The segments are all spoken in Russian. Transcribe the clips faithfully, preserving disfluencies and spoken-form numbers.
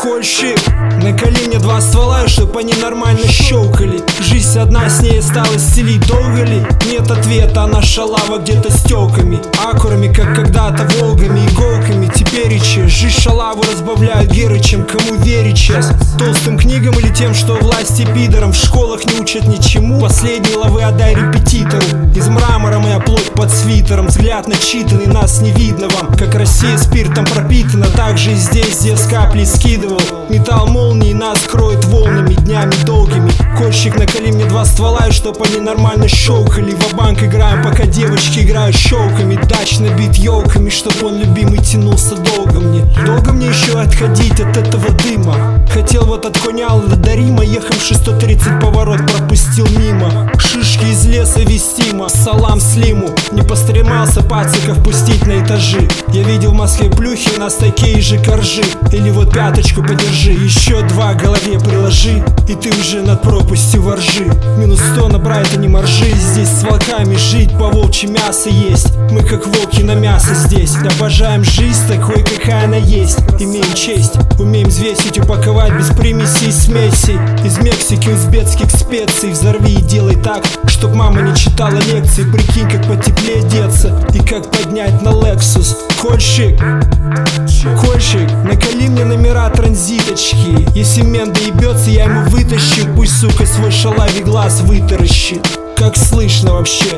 Кольщик, наколи мне два ствола, чтоб они нормально щелкали. Жизнь одна, с ней осталось селить, долго ли? Нет ответа, она шалава где-то стёками, аккурами, как когда-то волгами, иголками. Теперь речи, жизнь шалаву разбавляют герычем. Кому верить сейчас? Толстым книгам или тем, что власти пидорам в школах не учат ничему? Последние лавы отдай репетитору. Из мрамора моя плоть под свитером, взгляд начитанный, нас не видно вам. Как Россия спиртом пропитана, так же и здесь, где с каплей скидывал. Металл молнии нас кроет волнами, днями долгими. Кольщик, наколи мне два ствола, и чтоб они нормально щелкали. Ва-банк играем, пока девочки играют щелками. Дач набит елками, чтоб он любимый тянулся долго мне. Долго мне еще отходить от этого дыма. Хотел вот от Коняла до Рима, ехавши сто тридцать поворот пропустил мимо. Шишки из леса вестимо, салам Слиму. Не постремался пациков пустить на этажи. Я видел в Москве плюхи, у нас такие же коржи. Или вот пяточку подержи, еще два голове приложи, и ты уже над пропастью воржи. Минус сто на Брайтоне моржи. Здесь с волками жить, по волчьи мясо есть. Мы как волки на мясо здесь. Обожаем жизнь такой, какая она есть. Имеем честь, умеем взвесить, упаковать без примесей и смесей. Из Мексики узбекских специй. Взорви и делай так, чтоб мама не читала лекции. Прикинь, как потеплее деться и как поднять на Lexus. Кольщик, Кольщик, наколи мне номера транзиточки. Если мент доебется, я ему вытащу. Пусть, сука, свой шалавий глаз вытаращит. Как слышно вообще?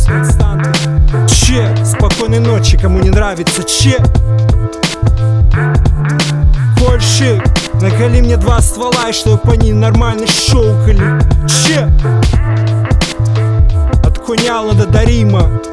Че? Спокойной ночи, кому не нравится, че? Кольщик, наколи мне два ствола, и чтоб они нормально щелкали. Че? От Коняла до Рима.